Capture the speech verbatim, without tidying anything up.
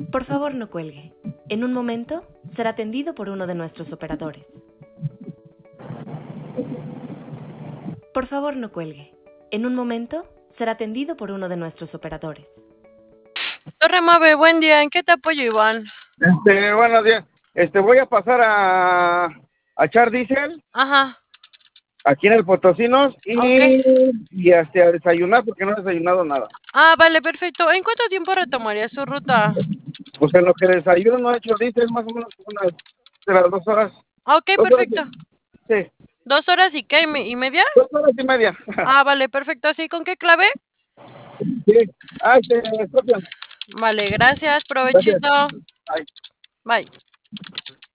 Por favor, no cuelgue. En un momento será atendido por uno de nuestros operadores. Por favor, no cuelgue. En un momento será atendido por uno de nuestros operadores. Torre Mave, buen día. ¿En qué te apoyo, Iván? Este, buenos días. Este, voy a pasar a, a echar diésel Ajá. aquí en el Potosinos y, Ok. y este, a desayunar porque no he desayunado nada. Ah, vale, perfecto. ¿En cuánto tiempo retomaría su ruta? Pues en lo que desayuno no he hecho diésel, más o menos unas de las dos horas. Ok, Dos horas perfecto. y- sí, ¿Dos horas y qué? ¿Y me- ¿Y media? dos horas y media. Ah, vale, perfecto. ¿Sí? ¿Con qué clave? Sí. Ah, este, Scorpion. Vale, gracias. Gracias. Provechito. Bye. Bye.